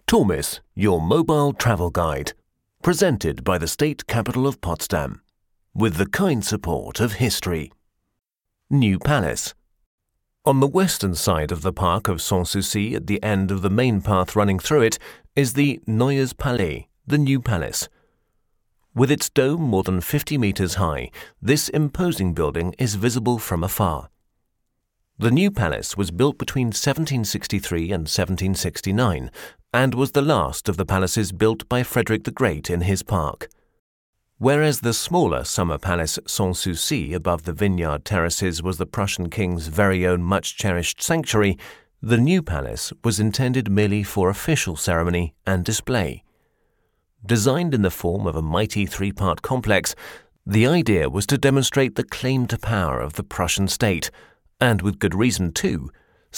Tormis, your mobile travel guide, presented by the State Capital of Potsdam, with the kind support of history. New Palace. On the western side of the park of Sanssouci, at the end of the main path running through it, is the Neues Palais, the New Palace. With its dome more than 50 meters high, this imposing building is visible from afar. The New Palace was built between 1763 and 1769 and was the last of the palaces built by Frederick the Great in his park. Whereas the smaller summer palace Sanssouci above the vineyard terraces was the Prussian king's very own much-cherished sanctuary, the New Palace was intended merely for official ceremony and display. Designed in the form of a mighty three-part complex, the idea was to demonstrate the claim to power of the Prussian state, and with good reason too.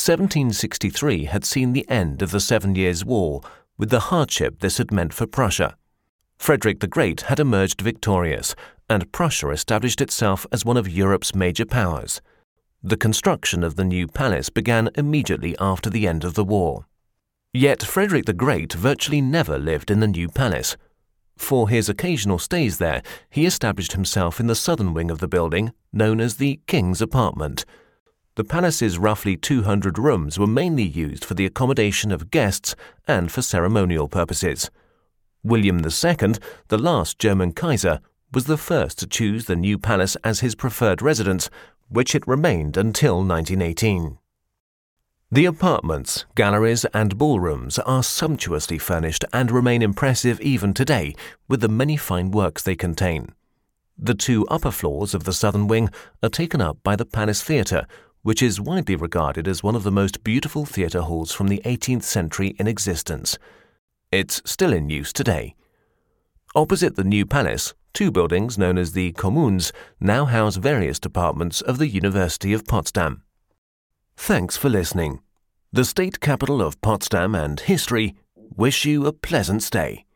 1763 had seen the end of the 7 Years' War, with the hardship this had meant for Prussia. Frederick the Great had emerged victorious, and Prussia established itself as one of Europe's major powers. The construction of the New Palace began immediately after the end of the war. Yet Frederick the Great virtually never lived in the New Palace. For his occasional stays there, he established himself in the southern wing of the building, known as the King's Apartment. The palace's roughly 200 rooms were mainly used for the accommodation of guests and for ceremonial purposes. William II, the last German Kaiser, was the first to choose the New Palace as his preferred residence, which it remained until 1918. The apartments, galleries and ballrooms are sumptuously furnished and remain impressive even today with the many fine works they contain. The two upper floors of the southern wing are taken up by the Palace Theatre, which is widely regarded as one of the most beautiful theatre halls from the 18th century in existence. It's still in use today. Opposite the New Palace, two buildings known as the Kommunes now house various departments of the University of Potsdam. Thanks for listening. The State Capital of Potsdam and History wish you a pleasant stay.